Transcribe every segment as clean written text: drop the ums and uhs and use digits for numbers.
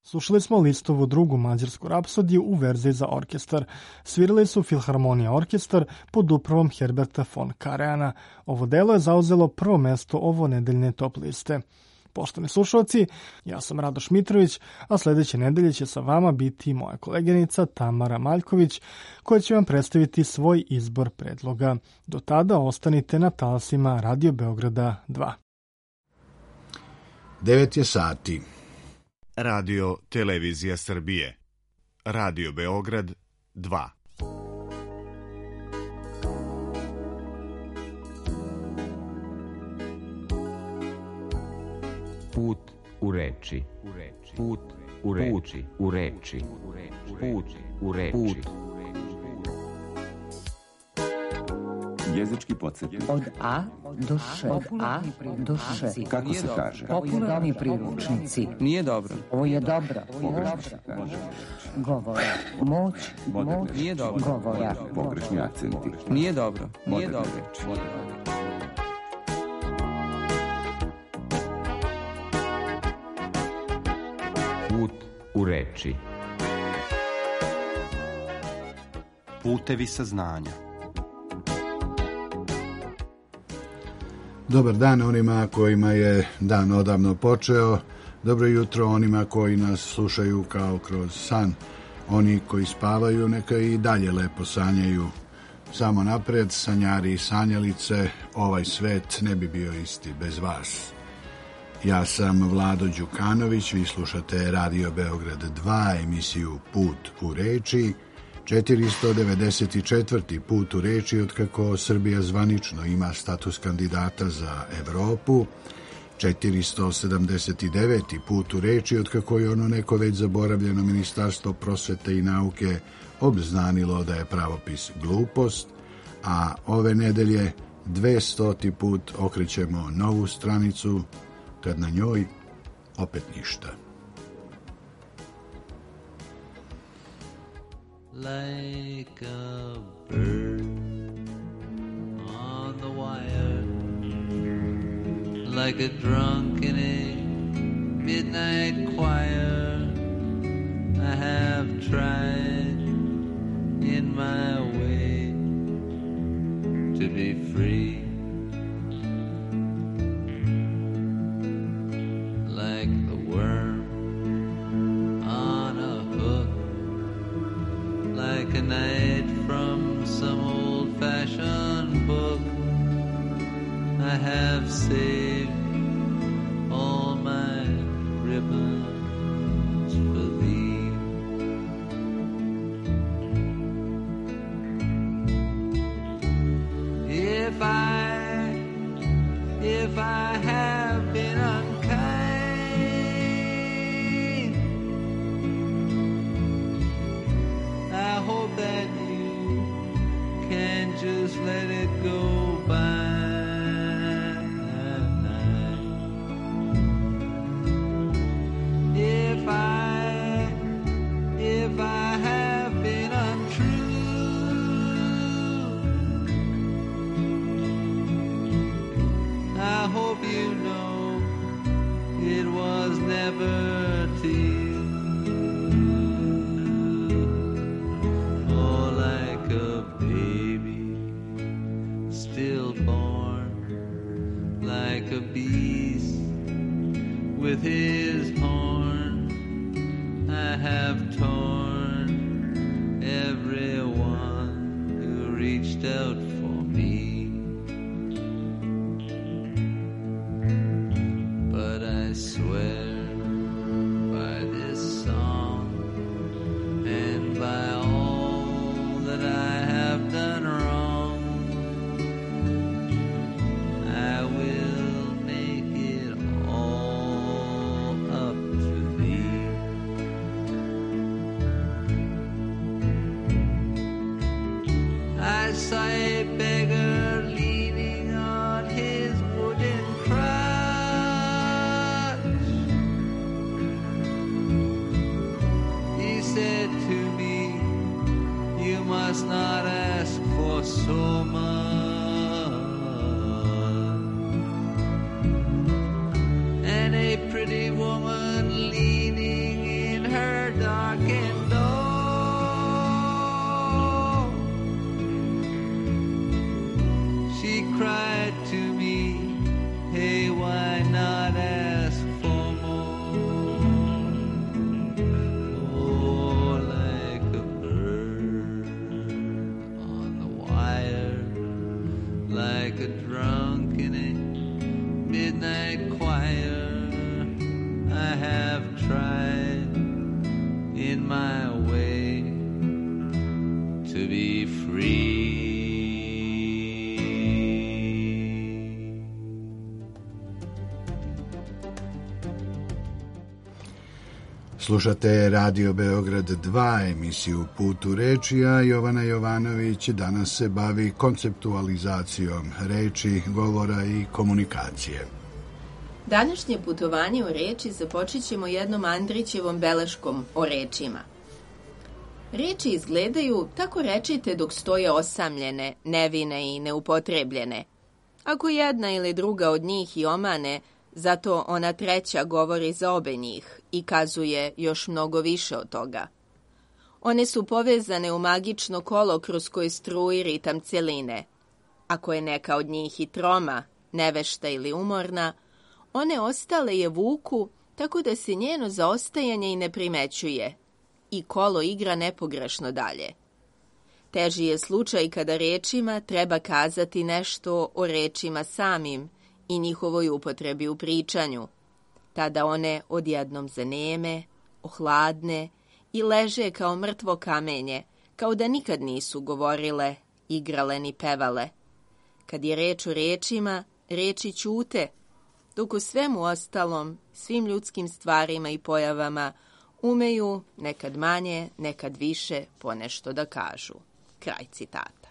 Slušali smo Listovu drugu mađarsku rapsodiju u verziji za orkestar. Svirali su Filharmonija orkestar pod upravom Herberta von Karajanna. Ovo delo je zauzelo prvo mesto ovo nedeljne top liste. Poštovani slušalci, ja sam Radoš Mitrović, a sljedeće nedelje će sa vama biti moja koleginica Tamara Maljković, koja će vam predstaviti svoj izbor predloga. Do tada ostanite na talasima Radio Beograda 2. 9 je sati. Radio Televizija Srbije. Radio Beograd 2. Put u reči. Put u reči. U reči. Put u reči. Jezički podsjetnik. Od A do Š. Od A do Š. Kako se kaže? Popularni priručnici. Nije dobro. Ovo je dobro. Pogrešno se kaže. Govora. Moć. Nije dobro. Govora. Pogrešni akcenti. Nije dobro. Nije dobro. Put u reči. Putevi saznanja. Dobar dan onima kojima je dan odavno počeo. Dobro jutro onima koji nas slušaju kao kroz san. Oni koji spavaju neka i dalje lepo sanjaju. Samo napred, sanjari i sanjalice, ovaj svet ne bi bio isti bez vas. Ja sam Vlado Đukanović, vi slušate Radio Beograd 2, emisiju Put u reči, 494. put u reči otkako Srbija zvanično ima status kandidata za Evropu, 479. put u reči otkako je ono neko već zaboravljeno Ministarstvo prosvete i nauke obznanilo da je pravopis glupost, a ove nedelje 200. put okrećemo novu stranicu kad na njoj opet ništa. Like a bird on the wire, like a drunk in a midnight choir, I have tried in my way to be free. Like the worm on a hook, like a knight from some old-fashioned book, I have saved all my ribbons for thee. If I have been unkind, I hope that you can just let it go by. If I have been untrue, I hope you know it was never to you. Oh, like a baby stillborn, like a beast with his horn, I have torn everyone who reached out for me. But I swear by this song and by all that I have done wrong, I will make it all up to thee. I saw a beggar leaning on his wooden crutch. He said to me, you must not ask for so much. And a pretty woman leaning in Slušate Radio Beograd 2, emisiju Put u reči, a Jovana Jovanović danas se bavi konceptualizacijom reči, govora i komunikacije. Današnje putovanje u reči započet ćemo jednom Andrićevom beleškom o rečima. Reči izgledaju, tako rečite, dok stoje osamljene, nevine i neupotrebljene. Ako jedna ili druga od njih i omane, zato ona treća govori za obe njih i kazuje još mnogo više od toga. One su povezane u magično kolo kroz koje struji ritam celine. Ako je neka od njih i troma, nevešta ili umorna, one ostale je vuku tako da se njeno zaostajanje i ne primećuje i kolo igra nepogrešno dalje. Teži je slučaj kada rečima treba kazati nešto o rečima samim i njihovoj upotrebi u pričanju. Tada one odjednom zaneme, ohladne i leže kao mrtvo kamenje, kao da nikad nisu govorile, igrale ni pevale. Kad je reč o rečima, reči ćute, dok u svemu ostalom, svim ljudskim stvarima i pojavama, umeju, nekad manje, nekad više, ponešto da kažu. Kraj citata.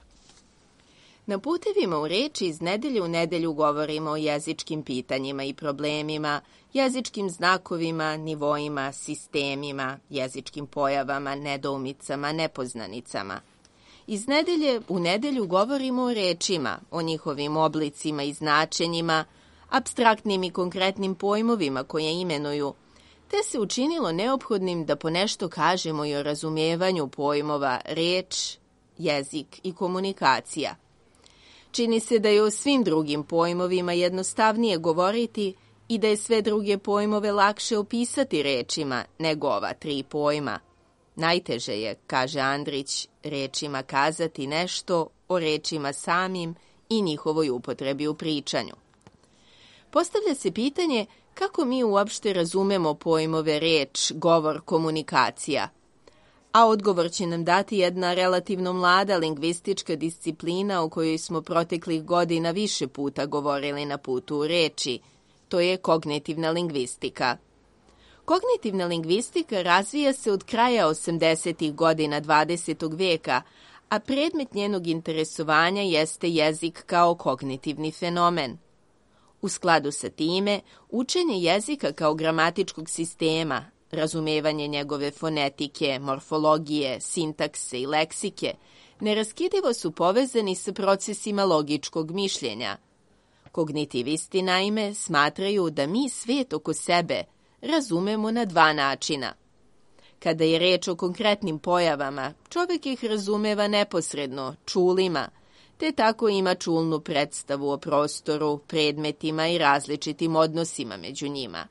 Na putevima u reči iz nedelje u nedelju govorimo o jezičkim pitanjima i problemima, jezičkim znakovima, nivoima, sistemima, jezičkim pojavama, nedoumicama, nepoznanicama. Iz nedelje u nedelju govorimo o rečima, o njihovim oblicima i značenjima, apstraktnim i konkretnim pojmovima koje imenuju, te se učinilo neophodnim da ponešto kažemo i o razumevanju pojmova reč, jezik i komunikacija. Čini se da je o svim drugim pojmovima jednostavnije govoriti i da je sve druge pojmove lakše opisati rečima nego ova tri pojma. Najteže je, kaže Andrić, rečima kazati nešto o rečima samim i njihovoj upotrebi u pričanju. Postavlja se pitanje kako mi uopšte razumemo pojmove reč, govor, komunikacija, a odgovor će nam dati jedna relativno mlada lingvistička disciplina o kojoj smo proteklih godina više puta govorili na putu u reči, to je kognitivna lingvistika. Kognitivna lingvistika razvija se od kraja 80. godina 20. veka, a predmet njenog interesovanja jeste jezik kao kognitivni fenomen. U skladu sa time, učenje jezika kao gramatičkog sistema, razumevanje njegove fonetike, morfologije, sintakse i leksike, neraskidivo su povezani sa procesima logičkog mišljenja. Kognitivisti, naime, smatraju da mi svijet oko sebe razumemo na dva načina. Kada je reč o konkretnim pojavama, čovjek ih razumeva neposredno, čulima, te tako ima čulnu predstavu o prostoru, predmetima i različitim odnosima među njima.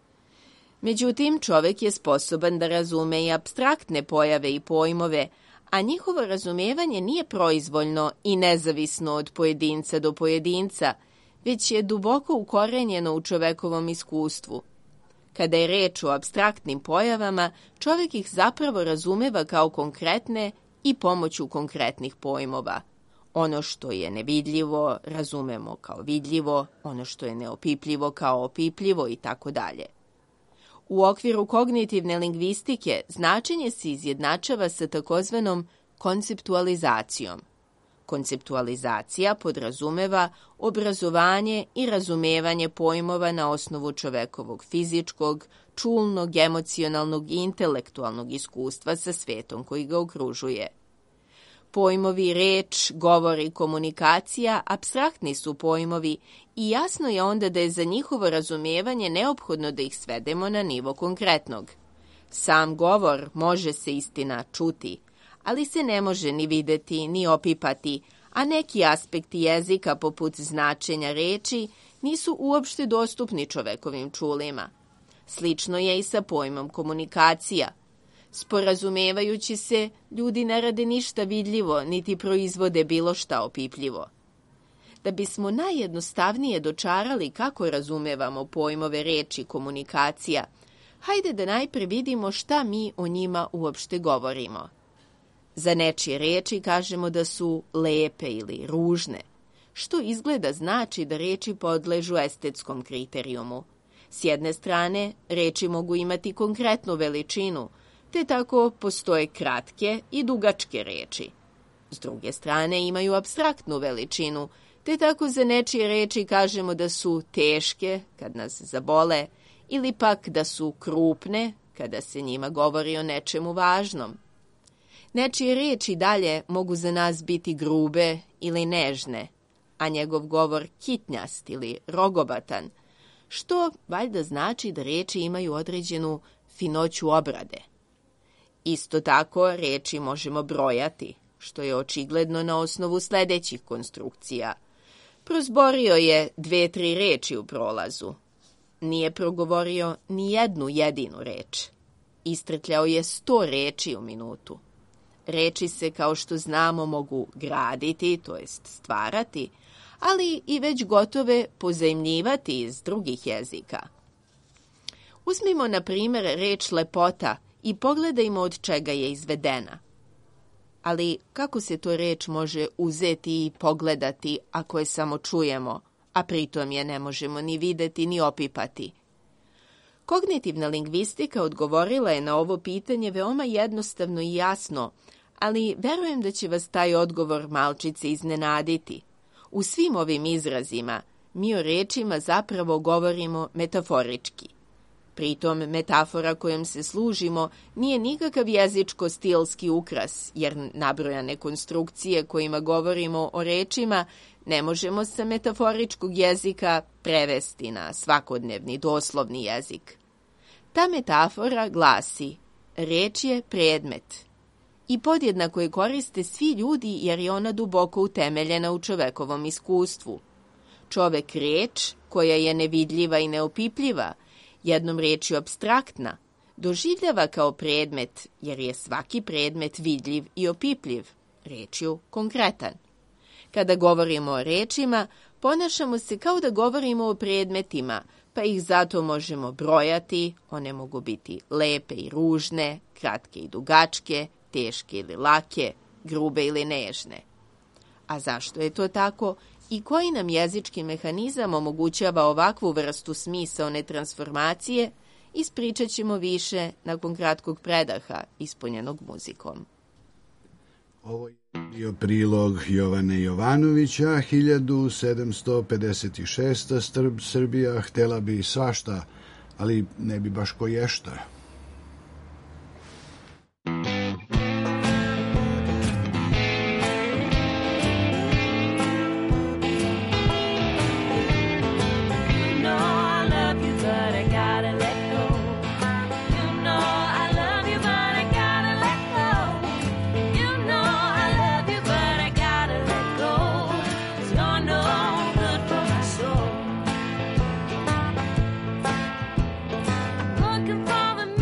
Međutim, čovjek je sposoban da razume i apstraktne pojave i pojmove, a njihovo razumevanje nije proizvoljno i nezavisno od pojedinca do pojedinca, već je duboko ukorenjeno u čovekovom iskustvu. Kada je reč o apstraktnim pojavama, čovjek ih zapravo razumeva kao konkretne i pomoću konkretnih pojmova. Ono što je nevidljivo razumemo kao vidljivo, ono što je neopipljivo kao opipljivo i tako dalje. U okviru kognitivne lingvistike značenje se izjednačava sa takozvanom konceptualizacijom. Konceptualizacija podrazumeva obrazovanje i razumevanje pojmova na osnovu čovekovog fizičkog, čulnog, emocionalnog i intelektualnog iskustva sa svetom koji ga okružuje. Pojmovi reč, govor i komunikacija apstraktni su pojmovi i jasno je onda da je za njihovo razumevanje neophodno da ih svedemo na nivo konkretnog. Sam govor može se istina čuti, ali se ne može ni videti, ni opipati, a neki aspekti jezika poput značenja reči nisu uopšte dostupni čovekovim čulima. Slično je i sa pojmom komunikacija. Sporazumevajući se, ljudi ne rade ništa vidljivo, niti proizvode bilo šta opipljivo. Da bismo najjednostavnije dočarali kako razumevamo pojmove reči komunikacija, hajde da najpre vidimo šta mi o njima uopšte govorimo. Za nečije reči kažemo da su lepe ili ružne, što izgleda znači da reči podležu estetskom kriterijumu. S jedne strane, reči mogu imati konkretnu veličinu, te tako postoje kratke i dugačke reči. S druge strane, imaju apstraktnu veličinu, te tako za nečije reči kažemo da su teške kad nas zabole ili pak da su krupne kada se njima govori o nečemu važnom. Nečije reči dalje mogu za nas biti grube ili nežne, a njegov govor kitnjast ili rogobatan, što valjda znači da reči imaju određenu finoću obrade. Isto tako reči možemo brojati, što je očigledno na osnovu sledećih konstrukcija. Prozborio je 2-3 reči u prolazu. Nije progovorio ni jednu jedinu reč. Istrkljao je 100 reči u minutu. Reči se, kao što znamo, mogu graditi, to jest stvarati, ali i već gotove pozajmljivati iz drugih jezika. Uzmimo, na primjer, reč lepota i pogledajmo od čega je izvedena. Ali kako se to reč može uzeti i pogledati ako je samo čujemo, a pritom je ne možemo ni videti ni opipati? Kognitivna lingvistika odgovorila je na ovo pitanje veoma jednostavno i jasno, ali verujem da će vas taj odgovor malčice iznenaditi. U svim ovim izrazima mi o rečima zapravo govorimo metaforički. Pritom, metafora kojom se služimo nije nikakav jezičko-stilski ukras, jer nabrojane konstrukcije kojima govorimo o rečima ne možemo sa metaforičkog jezika prevesti na svakodnevni doslovni jezik. Ta metafora glasi: reč je predmet. I podjednako je koriste svi ljudi jer je ona duboko utemeljena u čovekovom iskustvu. Čovek reč, koja je nevidljiva i neopipljiva, jednom rečju apstraktna, doživljava kao predmet, jer je svaki predmet vidljiv i opipljiv, rečju konkretan. Kada govorimo o rečima, ponašamo se kao da govorimo o predmetima, pa ih zato možemo brojati, one mogu biti lepe i ružne, kratke i dugačke, teške ili lake, grube ili nežne. A zašto je to tako i koji nam jezički mehanizam omogućava ovakvu vrstu smisaone transformacije, ispričat ćemo više nakon kratkog predaha ispunjenog muzikom. Ovo je bio prilog Jovane Jovanovića, 1756. Srbija htela bi svašta, ali ne bi baš koješta. Looking for the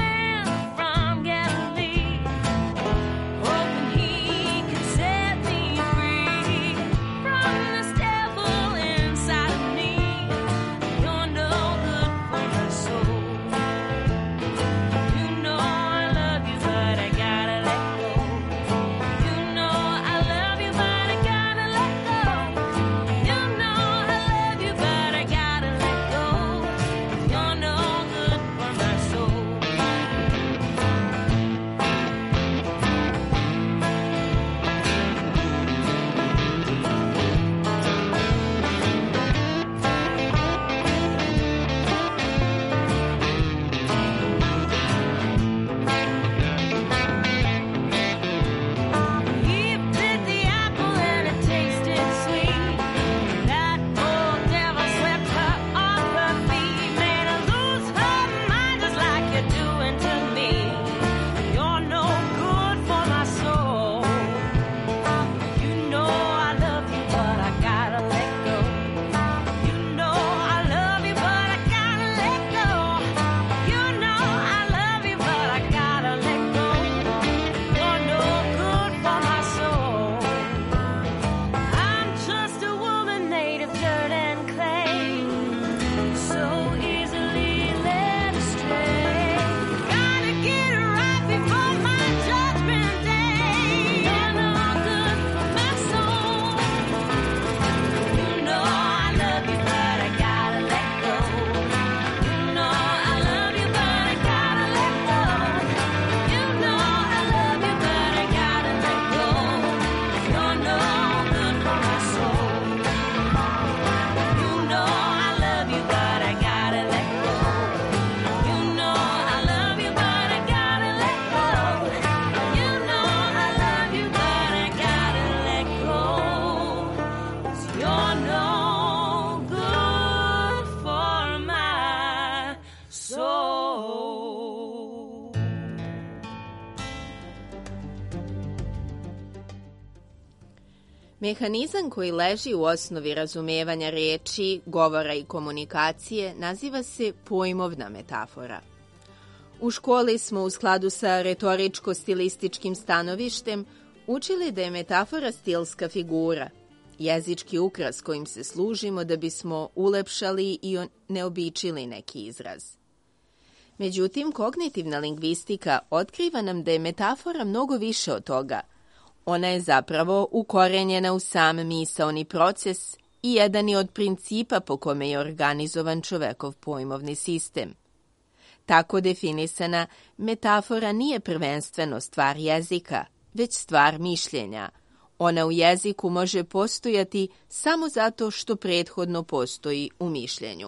Mehanizam koji leži u osnovi razumevanja reči, govora i komunikacije naziva se pojmovna metafora. U školi smo u skladu sa retoričko-stilističkim stanovištem učili da je metafora stilska figura, jezički ukras kojim se služimo da bismo ulepšali i neobičili neki izraz. Međutim, kognitivna lingvistika otkriva nam da je metafora mnogo više od toga. Ona je zapravo ukorenjena u sam misaoni proces i jedan je od principa po kome je organizovan čovekov pojmovni sistem. Tako definisana, metafora nije prvenstveno stvar jezika, već stvar mišljenja. Ona u jeziku može postojati samo zato što prethodno postoji u mišljenju.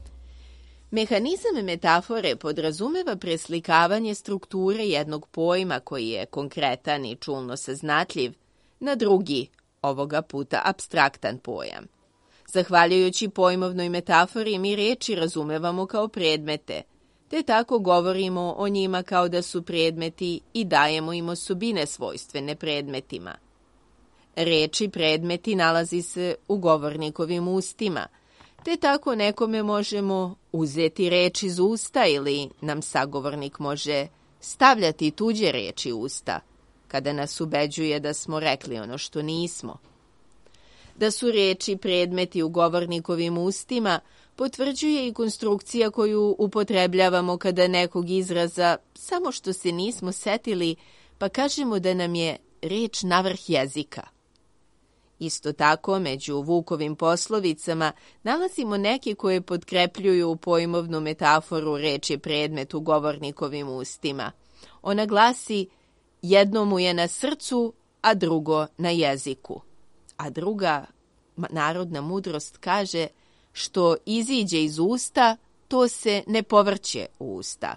Mehanizam metafore podrazumeva preslikavanje strukture jednog pojma koji je konkretan i čulno saznatljiv na drugi, ovoga puta apstraktan pojam. Zahvaljujući pojmovnoj metafori mi reči razumevamo kao predmete, te tako govorimo o njima kao da su predmeti i dajemo im osobine svojstvene predmetima. Reči predmeti nalazi se u govornikovim ustima, te tako nekome možemo uzeti reč iz usta ili nam sagovornik može stavljati tuđe reči u usta, kada nas ubeđuje da smo rekli ono što nismo. Da su reči predmeti u govornikovim ustima potvrđuje i konstrukcija koju upotrebljavamo kada nekog izraza samo što se nismo setili, pa kažemo da nam je reč navrh jezika. Isto tako, među Vukovim poslovicama nalazimo neke koje potkrepljuju pojmovnu metaforu reč je predmet u govornikovim ustima. Ona glasi: jedno mu je na srcu, a drugo na jeziku. A druga narodna mudrost kaže: što iziđe iz usta, to se ne povrće u usta.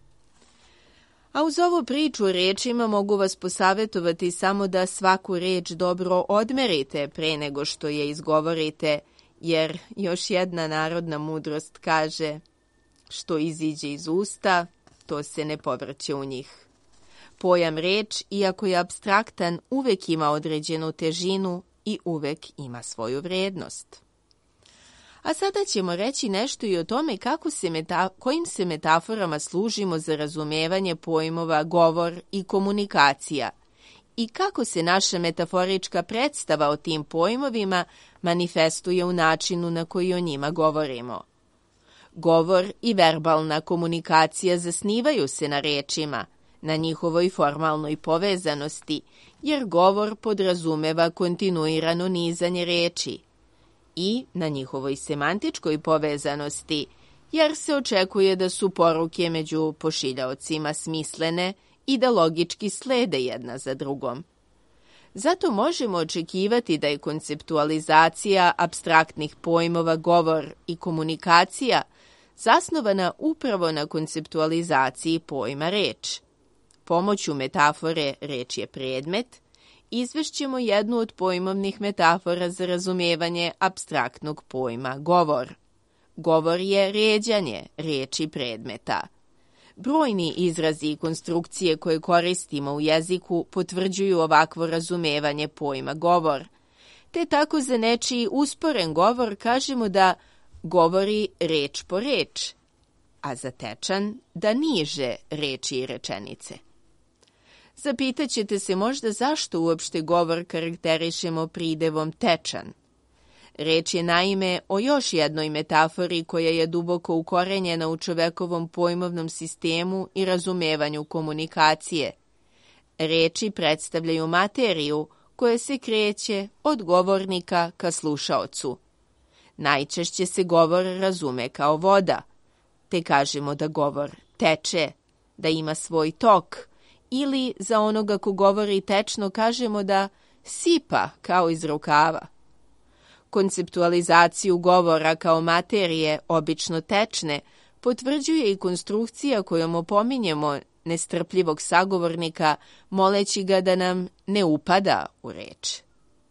A uz ovu priču o rečima mogu vas posavetovati samo da svaku reč dobro odmerite pre nego što je izgovorite, jer još jedna narodna mudrost kaže: što iziđe iz usta, to se ne povrće u njih. Pojam reč, iako je apstraktan, uvek ima određenu težinu i uvek ima svoju vrednost. A sada ćemo reći nešto i o tome kojim se metaforama služimo za razumevanje pojmova govor i komunikacija i kako se naša metaforička predstava o tim pojmovima manifestuje u načinu na koji o njima govorimo. Govor i verbalna komunikacija zasnivaju se na rečima, na njihovoj formalnoj povezanosti, jer govor podrazumeva kontinuirano nizanje reči, i na njihovoj semantičkoj povezanosti, jer se očekuje da su poruke među pošiljaocima smislene i da logički slede jedna za drugom. Zato možemo očekivati da je konceptualizacija apstraktnih pojmova govor i komunikacija zasnovana upravo na konceptualizaciji pojma reč. Pomoću metafore reč je predmet izvešćemo jednu od pojmovnih metafora za razumevanje apstraktnog pojma govor. Govor je ređanje reči predmeta. Brojni izrazi i konstrukcije koje koristimo u jeziku potvrđuju ovakvo razumevanje pojma govor, te tako za nečiji usporen govor kažemo da govori reč po reč, a za tečan da niže reči i rečenice. Zapitaćete se možda zašto uopšte govor karakterišemo pridevom tečan. Reč je naime o još jednoj metafori koja je duboko ukorenjena u čovekovom pojmovnom sistemu i razumevanju komunikacije. Reči predstavljaju materiju koja se kreće od govornika ka slušaocu. Najčešće se govor razume kao voda, te kažemo da govor teče, da ima svoj tok, ili za onoga ko govori tečno kažemo da sipa kao iz rukava. Konceptualizaciju govora kao materije, obično tečne, potvrđuje i konstrukcija kojom opominjemo nestrpljivog sagovornika, moleći ga da nam ne upada u reč.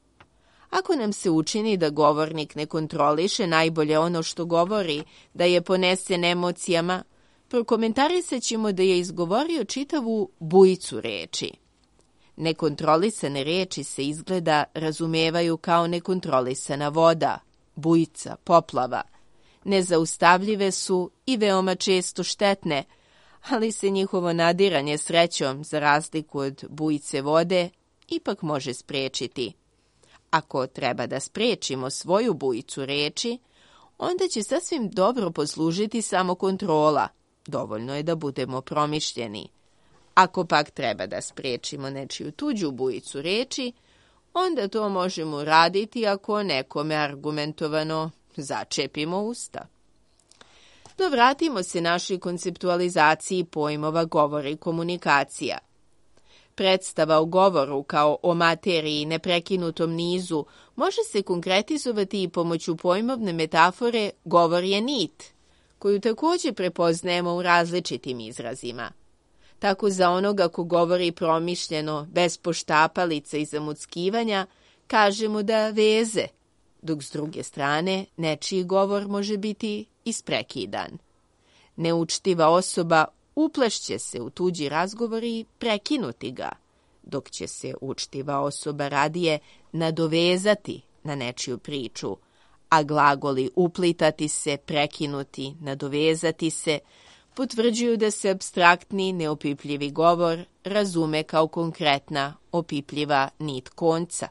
Ako nam se učini da govornik ne kontroliše najbolje ono što govori, da je ponesen emocijama, prokomentarisat ćemo da je izgovorio čitavu bujicu reči. Nekontrolisane riječi se izgleda razumevaju kao nekontrolisana voda, bujica, poplava. Nezaustavljive su i veoma često štetne, ali se njihovo nadiranje srećom, za razliku od bujice vode, ipak može spriječiti. Ako treba da spriječimo svoju bujicu reči, onda će sasvim dobro poslužiti samo kontrola. Dovoljno je da budemo promišljeni. Ako pak treba da spriječimo nečiju tuđu bujicu reči, onda to možemo raditi ako nekome argumentovano začepimo usta. Dovratimo se našoj konceptualizaciji pojmova govora i komunikacija. Predstava o govoru kao o materiji i neprekinutom nizu može se konkretizovati i pomoću pojmovne metafore govor je nit, koju također prepoznajemo u različitim izrazima. Tako za onoga ko govori promišljeno, bez poštapalica i zamuckivanja, kažemo da veze, dok s druge strane nečiji govor može biti isprekidan. Neučtiva osoba uplešće se u tuđi razgovor i prekinuti ga, dok će se učtiva osoba radije nadovezati na nečiju priču, a glagoli uplitati se, prekinuti, nadovezati se, potvrđuju da se apstraktni, neopipljivi govor razume kao konkretna, opipljiva nit konca.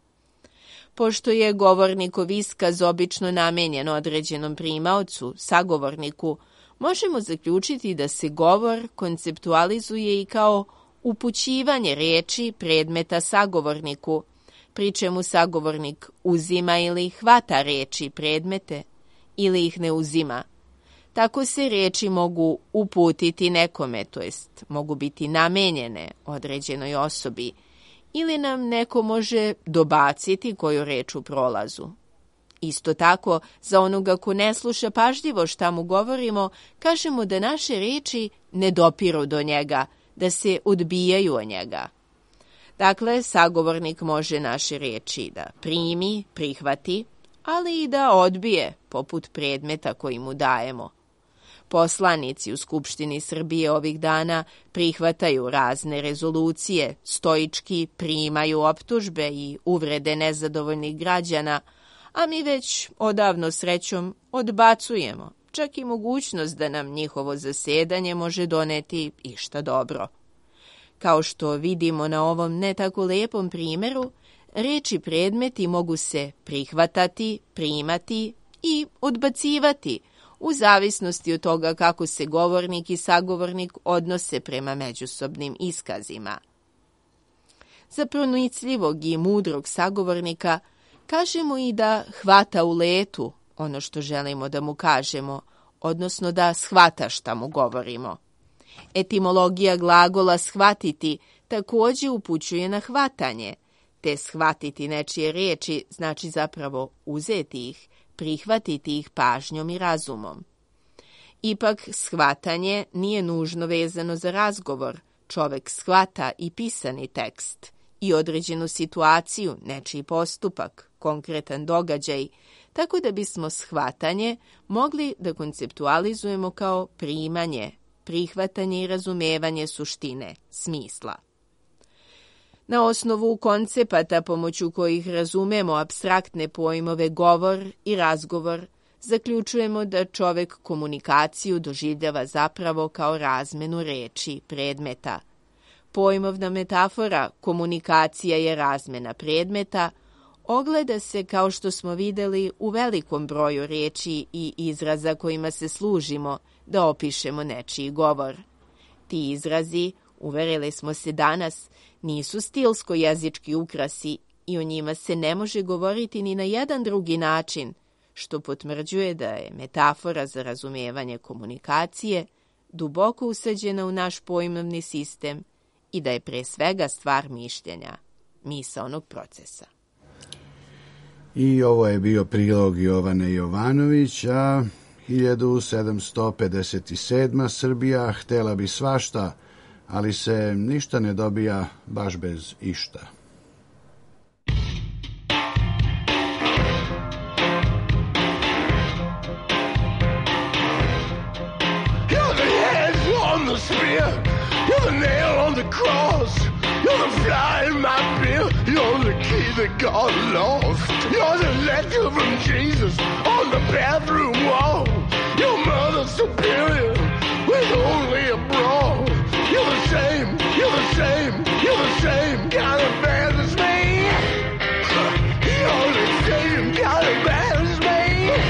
Pošto je govornikov iskaz obično namenjen određenom primaocu, sagovorniku, možemo zaključiti da se govor konceptualizuje i kao upućivanje riječi predmeta sagovorniku, pri čemu sagovornik uzima ili hvata riječi predmete ili ih ne uzima. Tako se riječi mogu uputiti nekome, to jest mogu biti namenjene određenoj osobi, ili nam neko može dobaciti koju reč u prolazu. Isto tako, za onoga ko ne sluša pažljivo šta mu govorimo, kažemo da naše riječi ne dopiru do njega, da se odbijaju od njega. Dakle, sagovornik može naše riječi da primi, prihvati, ali i da odbije, poput predmeta koji mu dajemo. Poslanici u Skupštini Srbije ovih dana prihvataju razne rezolucije, stoički primaju optužbe i uvrede nezadovoljnih građana, a mi već odavno srećom odbacujemo, čak i mogućnost da nam njihovo zasedanje može doneti išta dobro. Kao što vidimo na ovom ne tako lepom primjeru, riječi predmeti mogu se prihvatati, primati i odbacivati, u zavisnosti od toga kako se govornik i sagovornik odnose prema međusobnim iskazima. Za pronicljivog i mudrog sagovornika kažemo i da hvata u letu ono što želimo da mu kažemo, odnosno da shvata šta mu govorimo. Etimologija glagola shvatiti također upućuje na hvatanje, te shvatiti nečije riječi znači zapravo uzeti ih, prihvatiti ih pažnjom i razumom. Ipak shvatanje nije nužno vezano za razgovor. Čovek shvata i pisani tekst, i određenu situaciju, nečiji postupak, konkretan događaj, tako da bismo shvatanje mogli da konceptualizujemo kao primanje, prihvatanje i razumevanje suštine, smisla. Na osnovu koncepata pomoću kojih razumemo apstraktne pojmove govor i razgovor, zaključujemo da čovek komunikaciju doživljava zapravo kao razmenu reči, predmeta. Pojmovna metafora komunikacija je razmena predmeta, ogleda se, kao što smo vidjeli, u velikom broju riječi i izraza kojima se služimo da opišemo nečiji govor. Ti izrazi, uverili smo se danas, nisu stilsko-jezički ukrasi i o njima se ne može govoriti ni na jedan drugi način, što potvrđuje da je metafora za razumijevanje komunikacije duboko usađena u naš pojmovni sistem i da je pre svega stvar mišljenja, misaonog procesa. I ovo je bio prilog Jovane Jovanović, a 1757. Srbija htela bi svašta, ali se ništa ne dobija baš bez išta. You're the nail on the cross. You're the fly in my beer. You're the key that got lost. You're the letter from Jesus on the bathroom wall. Your mother superior with only a bra. You're the same, you're the same, you're the same kind of bad as me. You're the same kind of bad as me.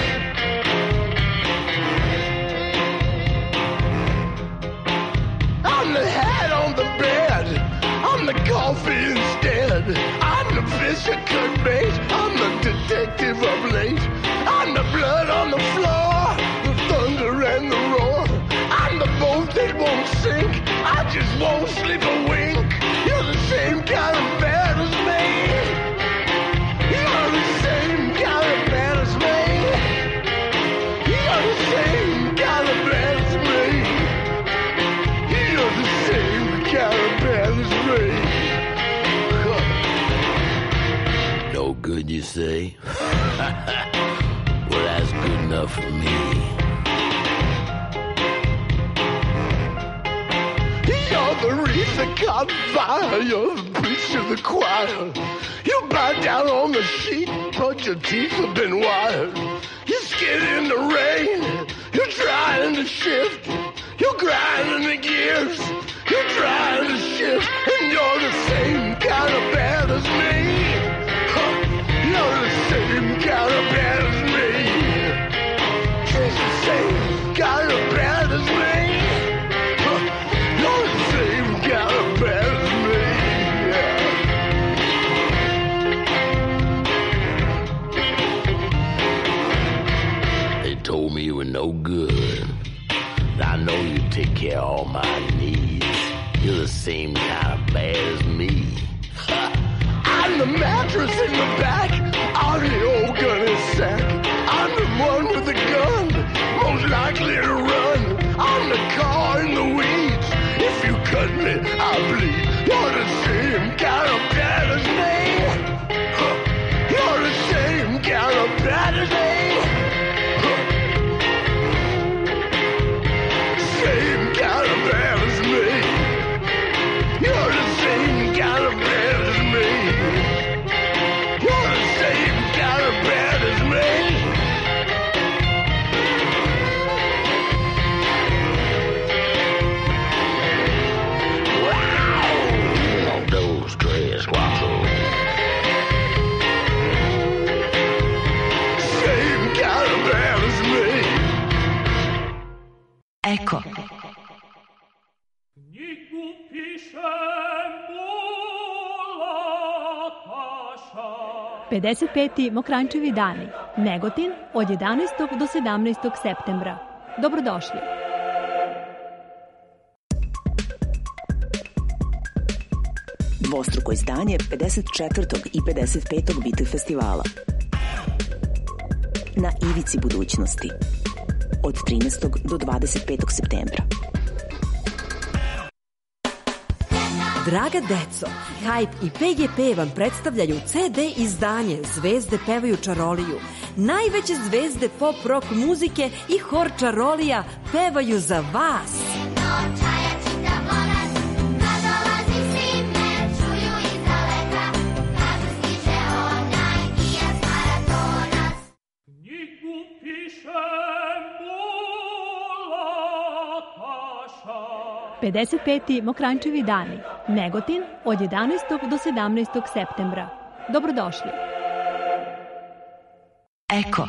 I'm the hat on the bed. I'm the coffee instead. I'm the fish that could bait. I'm the detective of late. I'm the blood on the floor, the thunder and the roar. I'm the boat that won't sink. I just won't sleep a wink. You're the same kind of bad as me. You're the same kind of bad as me. You're the same kind of bad as me. You're the same kind of bad as me. No good, you say? Well, that's good enough for me. You're the wreath that caught fire. You're the preacher of the choir. You bow down on the sheet, but your teeth have been wired. You skid in the rain. You're trying to shift. You're grinding the gears. You're trying to shift, and you're the same kind of bad as me. You're the same kind of bad as me. She's the same kind of bad as me. You're the same kind of bad as me. They told me you were no good. I know you take care of all my needs. You're the same kind of bad as me. I'm the mattress in the back. I'm the old gunny sack. I'm the one with the gun, most likely to run. I'm the car in the weeds. If you cut me, I'll bleed. You're the same kind of bad as me. You're the same kind of bad as me. Same kind of bad as me. You're the same kind of bad as me. You're the same kind of bad as me. Wow! On those tres cuatro. Same kind of bad as me. Eko. 55. Mokranjčevi dani. Negotin od 11. do 17. septembra. Dobrodošli. Dvostruko izdanje 54. i 55. Biti festivala. Na ivici budućnosti. Od 13. do 25. septembra. Draga deco, Hype i PGP vam predstavljaju CD izdanje Zvezde pevaju čaroliju. Najveće zvezde pop rock muzike i hor čarolija pevaju za vas. Pedeset peti Mokranjčevi dani. Negotin od 11. do 17. septembra. Dobrodošli. Eko.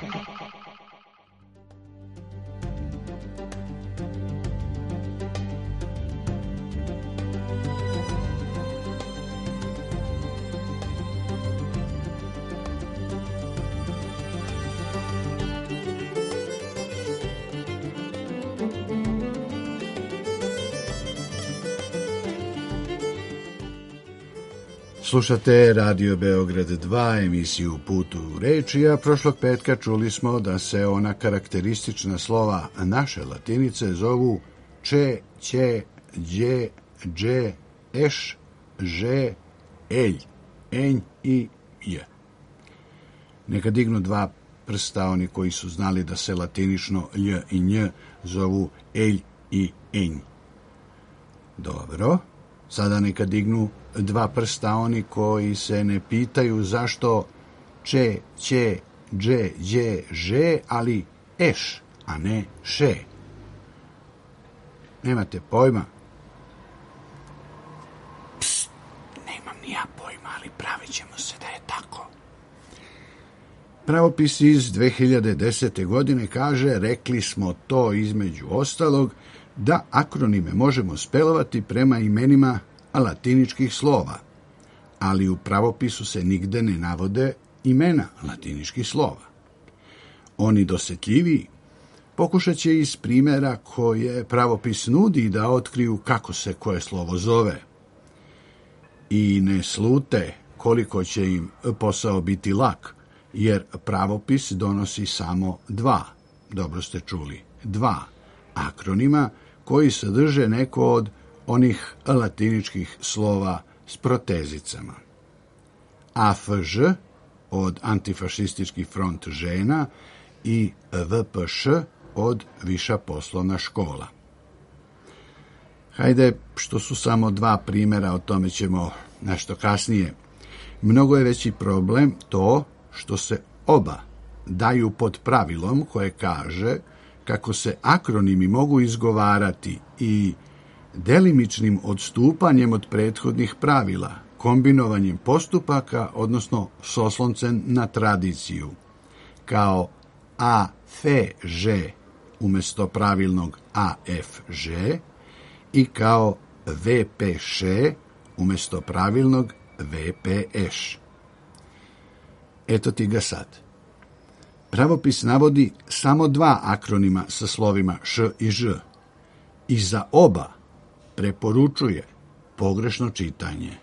Slušate Radio Beograd 2, emisiju Put u reči, a prošlog petka čuli smo da se ona karakteristična slova naše latinice zovu če, će, đe, dže, eš, že, elj, enj i j. Neka dignu dva prsta oni koji su znali da se latinično lj i nj zovu elj i enj. Dobro. Sada neka dignu 2 prsta oni koji se ne pitaju zašto če, će, dže, dje, že, ali eš, a ne še. Nemate pojma? Pst, nemam ni ja pojma, ali pravit ćemo se da je tako. Pravopis iz 2010. godine kaže, rekli smo to između ostalog, da akronime možemo spelovati prema imenima latiničkih slova, ali u pravopisu se nigde ne navode imena latiničkih slova. Oni dosetljiviji pokušat će iz primjera koje pravopis nudi da otkriju kako se koje slovo zove. I ne slute koliko će im posao biti lak, jer pravopis donosi samo 2, dobro ste čuli, 2 akronima koji sadrže neko od onih latiničkih slova s protezicama. AFŽ od Antifašistički front žena i VPŠ od Viša poslovna škola. Hajde, što su samo 2 primjera, o tome ćemo nešto kasnije. Mnogo je veći problem to što se oba daju pod pravilom koje kaže kako se akronimi mogu izgovarati i delimičnim odstupanjem od prethodnih pravila, kombinovanjem postupaka, odnosno s osloncem na tradiciju, kao AFŽ umjesto pravilnog AFŽ i kao VPŠ umjesto pravilnog VPŠ. Eto ti ga sad. Pravopis navodi samo 2 akronima sa slovima š i ž i za oba preporučuje pogrešno čitanje.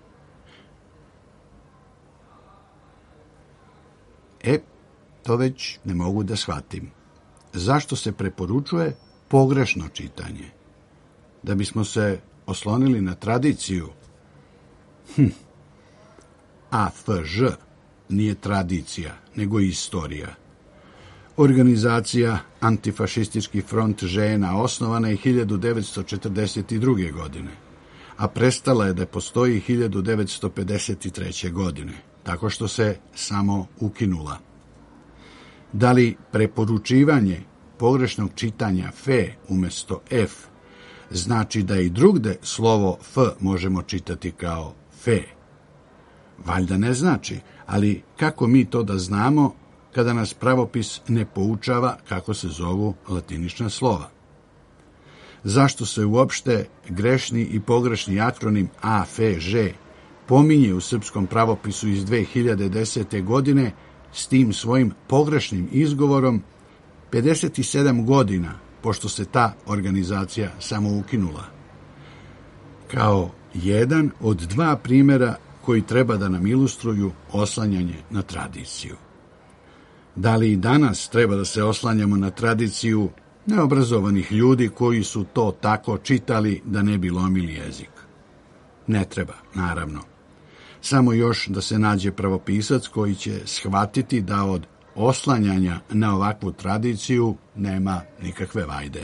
To već ne mogu da shvatim. Zašto se preporučuje pogrešno čitanje? Da bismo se oslonili na tradiciju. AFŽ nije tradicija, nego istorija. Organizacija Antifašistički front žena osnovana je 1942. godine, a prestala je da postoji 1953. godine, tako što se samo ukinula. Da li preporučivanje pogrešnog čitanja fe umjesto f znači da i drugde slovo f možemo čitati kao fe? Valjda ne znači, ali kako mi to da znamo kada nas pravopis ne poučava kako se zovu latinična slova? Zašto se uopšte grešni i pogrešni akronim AFŽ pominje u srpskom pravopisu iz 2010. godine s tim svojim pogrešnim izgovorom 57 godina pošto se ta organizacija samo ukinula? Kao jedan od 2 primjera koji treba da nam ilustruju oslanjanje na tradiciju. Da li i danas treba da se oslanjamo na tradiciju neobrazovanih ljudi koji su to tako čitali da ne bi lomili jezik? Ne treba, naravno. Samo još da se nađe pravopisac koji će shvatiti da od oslanjanja na ovakvu tradiciju nema nikakve vajde.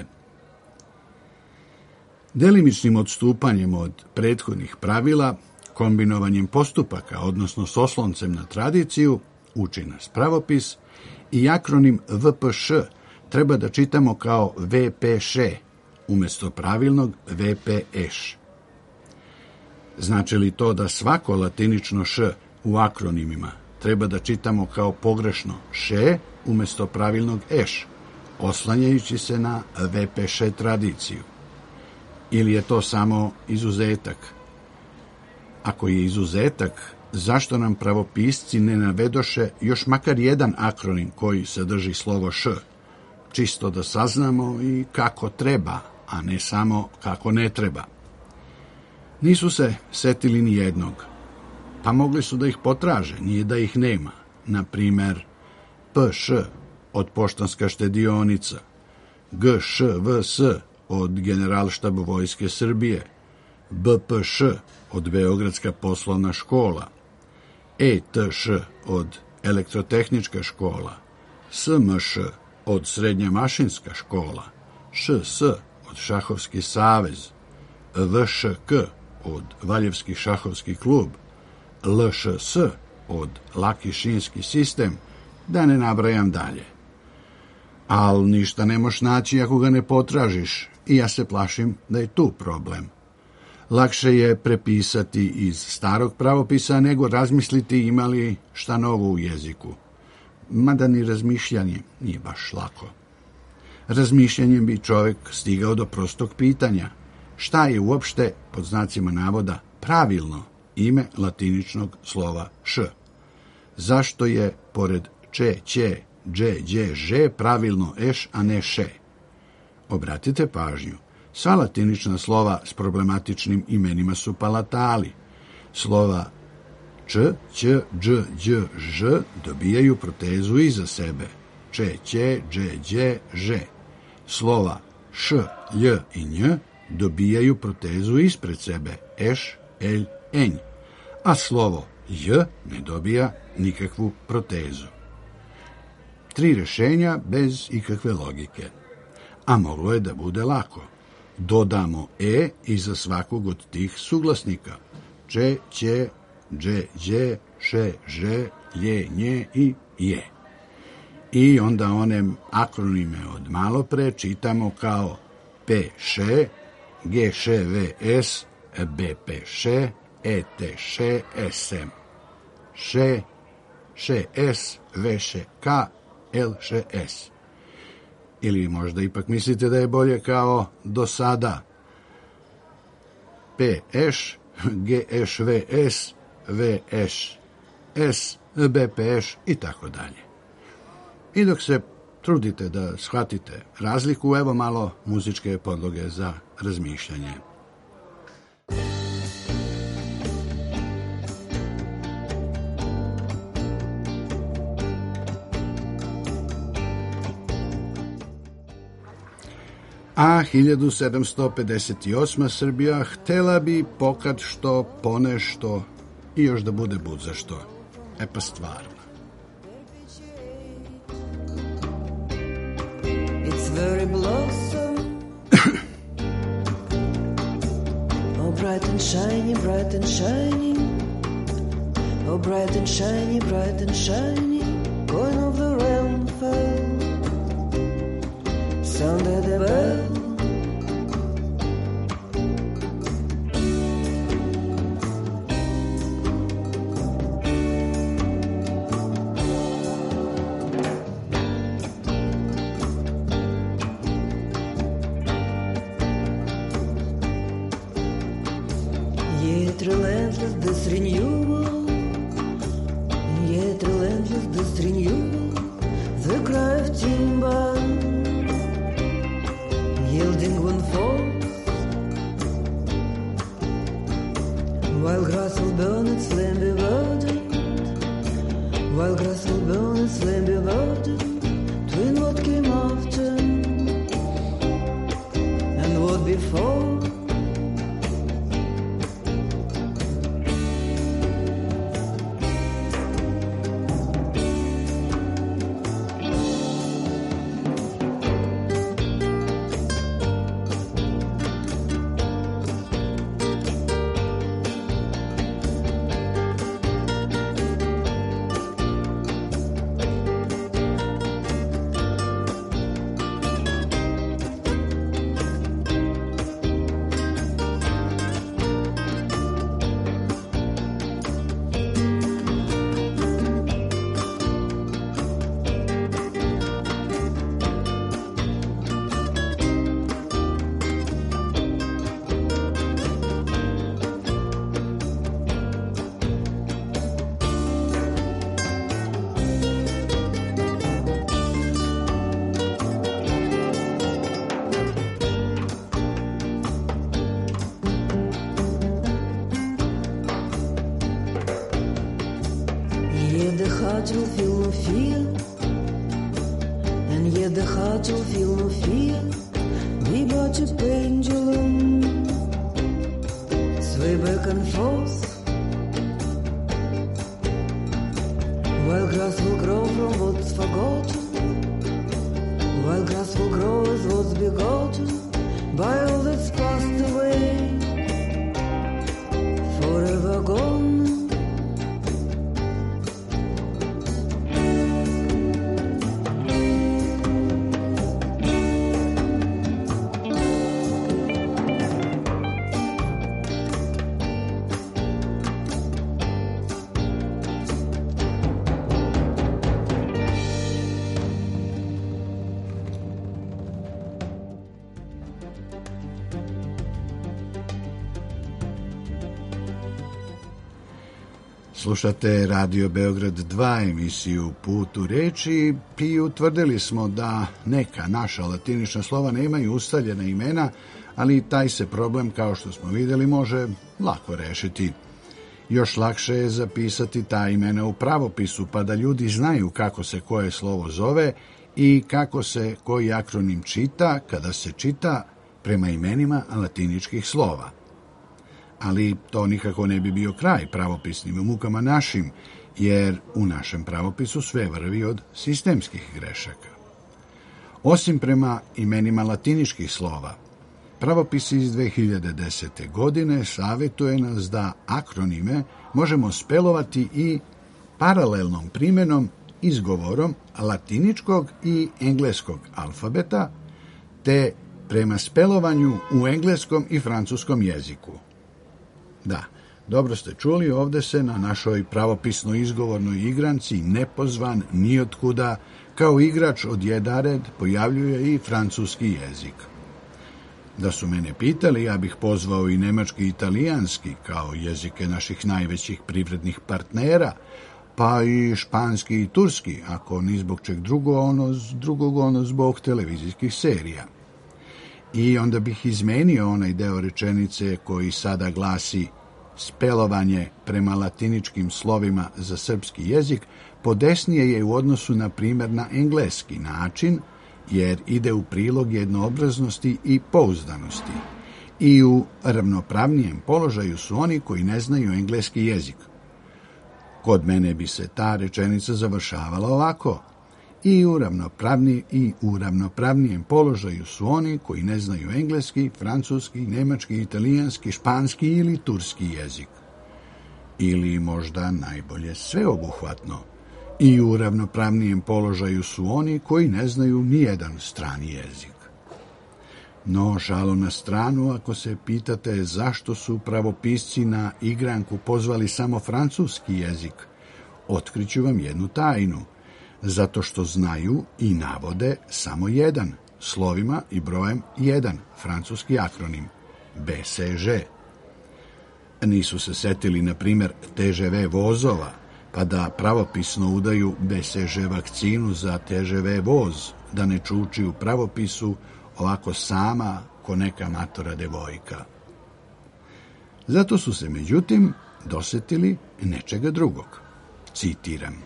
Delimičnim odstupanjem od prethodnih pravila, kombinovanjem postupaka, odnosno s osloncem na tradiciju, uči nas pravopis, i akronim VPŠ treba da čitamo kao VPŠ umjesto pravilnog VPŠ. Znači li to da svako latinično š u akronimima treba da čitamo kao pogrešno še umjesto pravilnog eš, oslanjajući se na VPŠ tradiciju? Ili je to samo izuzetak? Ako je izuzetak, zašto nam pravopisci ne navedoše još makar jedan akronim koji sadrži slovo š, čisto da saznamo i kako treba, a ne samo kako ne treba? Nisu se setili ni jednog, pa mogli su da ih potraže, nije da ih nema. Na primer, PŠ od Poštanska štedionica, GŠVS od Generalštab Vojske Srbije, BPŠ od Beogradska poslovna škola, ETŠ od Elektrotehnička škola, SMŠ od Srednja mašinska škola, ŠS od Šahovski savez, VŠK od Valjevski šahovski klub, LŠS od Laki šinski sistem, da ne nabrajam dalje. Al ništa ne moš naći ako ga ne potražiš i ja se plašim da je tu problem. Lakše je prepisati iz starog pravopisa nego razmisliti ima li šta novo u jeziku. Mada ni razmišljanje nije baš lako. Razmišljanjem bi čovjek stigao do prostog pitanja. Šta je uopšte, pod znacima navoda, pravilno ime latiničnog slova š? Zašto je, pored če, će, dže, dje, že, pravilno eš, a ne še? Obratite pažnju. Sva latinična slova s problematičnim imenima su palatali. Slova č, ć, dž, đ, ž dobijaju protezu iza sebe. Če, će, dže, dje, že. Slova š, lj i nj dobijaju protezu ispred sebe. Eš, elj, enj. A slovo j ne dobija nikakvu protezu. 3 rješenja bez ikakve logike. A moglo je da bude lako. Dodamo e iza svakog od tih suglasnika. Če, će, dže, dje, še, že, lje, nje i je. I onda one akronime od malo pre čitamo kao P, še, G, še, V, S, B, P, še, E, T, še, S, M. Še, še, S, V, še, K, L, še, S. Ili možda ipak mislite da je bolje kao do sada. P, eš, G, eš, V, S, V, eš, S, B, P, eš i tako dalje. I dok se trudite da shvatite razliku, evo malo muzičke podloge za razmišljanje. A 1758. Srbija htela bi pokad što, ponešto i još da bude bud za što. E pa stvarno. It's very blossom. Oh, bright and shiny, bright and shiny. Oh, bright and shiny, bright and shiny. Going of the realm fell. Sounded a bell. Yet relentless this renewal, yet relentless this renewal, the cry of timber yielding one falls, while grass will burn its flame be verdant, while grass will burn its flame be verdant, twin what came after and what before. heart will feel no fear, and yet the heart will feel no fear. We but a pendulum, sway back and forth, while grass will grow from what's forgotten, while grass will grow as what's begotten by all that's passed away. Slušate Radio Beograd 2, emisiju Put u reči, i utvrdili smo da neka naša latinična slova nemaju ustaljena imena, ali taj se problem, kao što smo vidjeli, može lako rešiti. Još lakše je zapisati ta imena u pravopisu, pa da ljudi znaju kako se koje slovo zove i kako se koji akronim čita kada se čita prema imenima latiničkih slova. Ali to nikako ne bi bio kraj pravopisnim mukama našim, jer u našem pravopisu sve vrvi od sistemskih grešaka. Osim prema imenima latiničkih slova, pravopis iz 2010. godine savjetuje nas da akronime možemo spelovati i paralelnom primjenom izgovorom latiničkog i engleskog alfabeta, te prema spelovanju u engleskom i francuskom jeziku. Da, dobro ste čuli, ovdje se na našoj pravopisno-izgovornoj igranci nepozvan nijotkuda kao igrač od jedared pojavljuje i francuski jezik. Da su mene pitali, ja bih pozvao i nemački i italijanski kao jezike naših najvećih privrednih partnera, pa i španski i turski, ako ni zbog čeg drugog zbog televizijskih serija. I onda bih izmenio onaj deo rečenice koji sada glasi spelovanje prema latiničkim slovima za srpski jezik podesnije je u odnosu na primjer na engleski način, jer ide u prilog jednoobraznosti i pouzdanosti. I u ravnopravnijem položaju su oni koji ne znaju engleski jezik. Kod mene bi se ta rečenica završavala ovako: i u ravnopravnijem položaju su oni koji ne znaju engleski, francuski, nemački, italijanski, španski ili turski jezik. Ili možda najbolje sveobuhvatno: i u ravnopravnijem položaju su oni koji ne znaju nijedan strani jezik. No, šalu na stranu, ako se pitate zašto su pravopisci na igranku pozvali samo francuski jezik, otkriću vam jednu tajnu. Zato što znaju i navode samo jedan, slovima i brojem 1, francuski akronim, BCG. Nisu se setili, na primjer, TGV vozova, pa da pravopisno udaju BCG vakcinu za TGV voz, da ne čuči u pravopisu ovako sama ko neka matora devojka. Zato su se, međutim, dosetili nečega drugog. Citiram: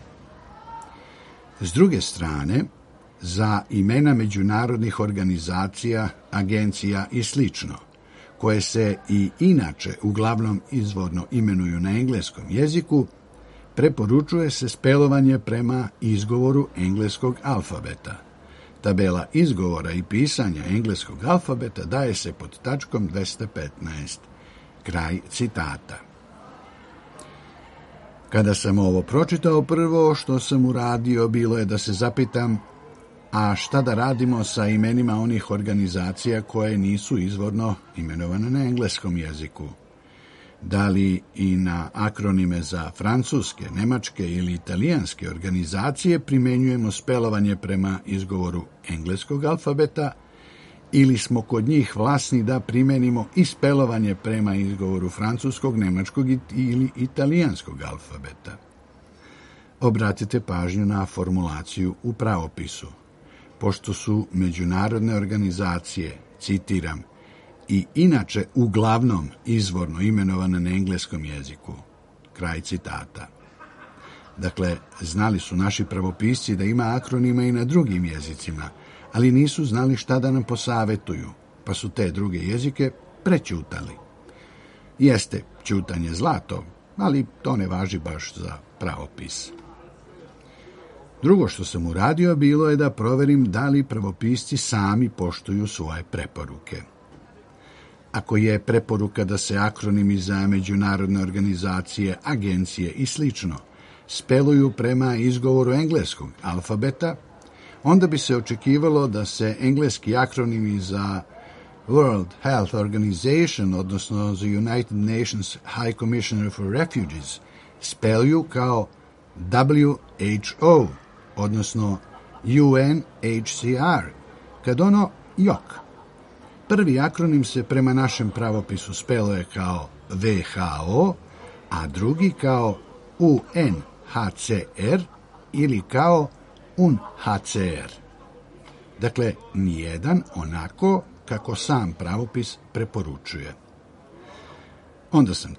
s druge strane, za imena međunarodnih organizacija, agencija i slično, koje se i inače uglavnom izvorno imenuju na engleskom jeziku, preporučuje se spelovanje prema izgovoru engleskog alfabeta. Tabela izgovora i pisanja engleskog alfabeta daje se pod tačkom 215. Kraj citata. Kada sam ovo pročitao, prvo što sam uradio bilo je da se zapitam, a šta da radimo sa imenima onih organizacija koje nisu izvorno imenovane na engleskom jeziku? Da li i na akronime za francuske, nemačke ili italijanske organizacije primenjujemo spelovanje prema izgovoru engleskog alfabeta, ili smo kod njih vlasni da primenimo i spelovanje prema izgovoru francuskog, nemačkog ili italijanskog alfabeta? Obratite pažnju na formulaciju u pravopisu. Pošto su međunarodne organizacije, citiram, i inače uglavnom izvorno imenovane na engleskom jeziku. Kraj citata. Dakle, znali su naši pravopisci da ima akronima i na drugim jezicima, ali nisu znali šta da nam posavetuju, pa su te druge jezike prećutali. Jeste ćutanje zlato, ali to ne važi baš za pravopis. Drugo što sam uradio bilo je da proverim da li pravopisci sami poštuju svoje preporuke. Ako je preporuka da se akronimi za međunarodne organizacije, agencije i slično speluju prema izgovoru engleskog alfabeta, onda bi se očekivalo da se engleski akronimi za World Health Organization, odnosno za United Nations High Commissioner for Refugees, spelju kao WHO, odnosno UNHCR, kad ono jok. Prvi akronim se prema našem pravopisu speluje kao WHO, a drugi kao UNHCR ili kao UNHCR. Dakle, nijedan onako kako sam pravopis preporučuje. Onda sam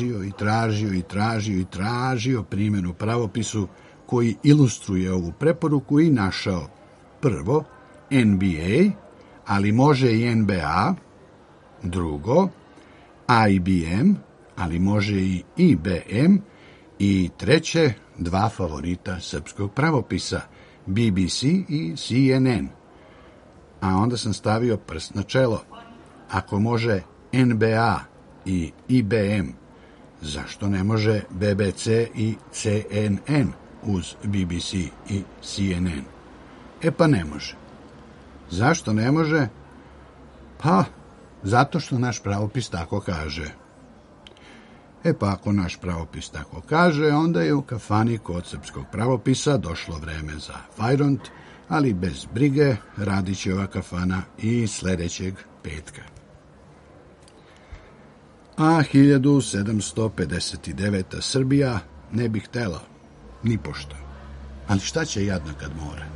tražio primjer u pravopisu koji ilustruje ovu preporuku i našao prvo NBA, ali može i NBA, drugo IBM, ali može i IBM, i treće, dva favorita srpskog pravopisa, BBC i CNN. A onda sam stavio prst na čelo. Ako može NBA i IBM, zašto ne može BBC i CNN uz BBC i CNN? Pa ne može. Zašto ne može? Pa, zato što naš pravopis tako kaže. Pa ako naš pravopis tako kaže, onda je u kafani kod srpskog pravopisa došlo vreme za fajront, ali bez brige radit će ova kafana i sljedećeg petka. A 1759. Srbija ne bi htela, ni pošto. Ali šta će jadna kad mora?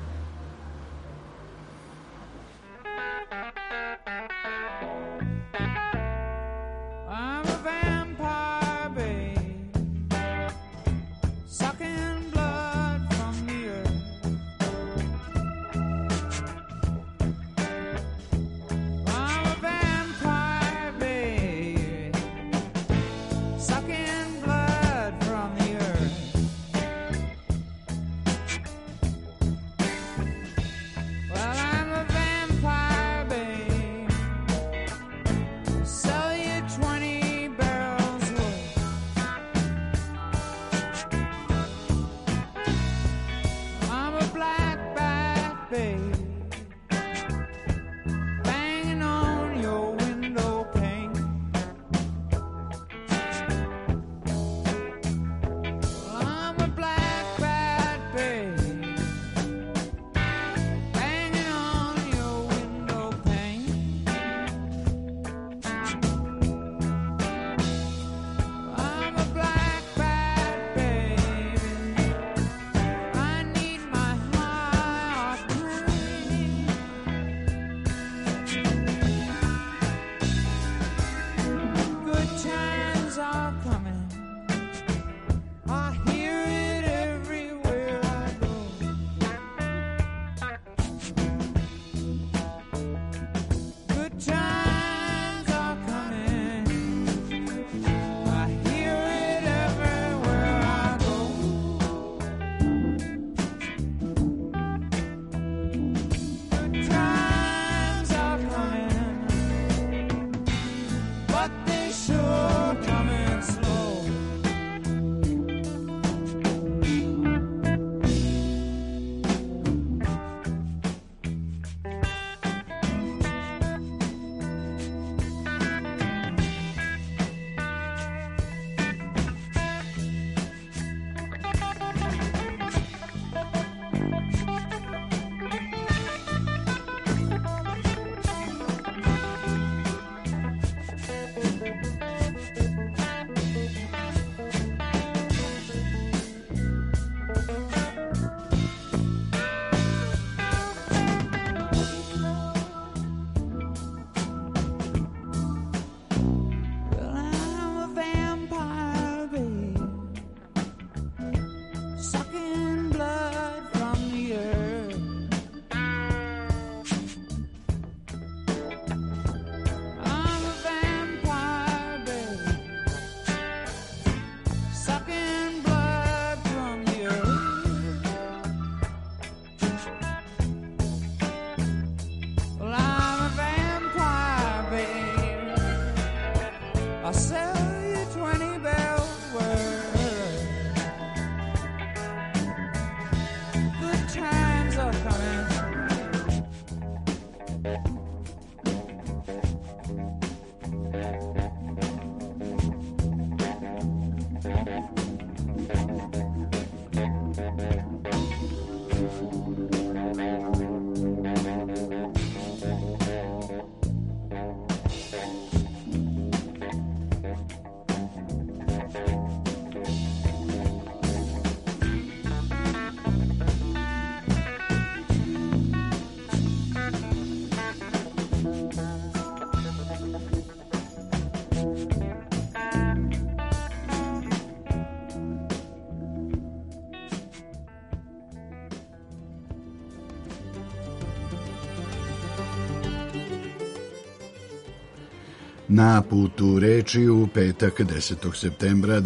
Na putu reči u petak 10. septembra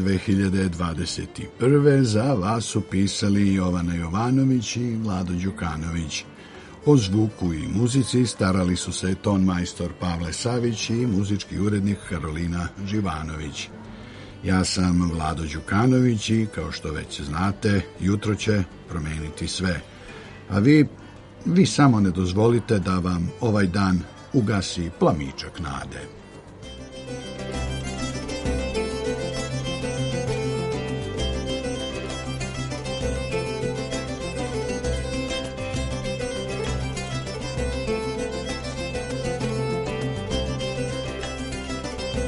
2021. za vas su pisali Jovana Jovanović i Vlado Đukanović. O zvuku i muzici starali su se ton majstor Pavle Savić i muzički urednik Karolina Živanović. Ja sam Vlado Đukanović i, kao što već znate, jutro će promeniti sve. A vi samo ne dozvolite da vam ovaj dan ugasi plamičak nade.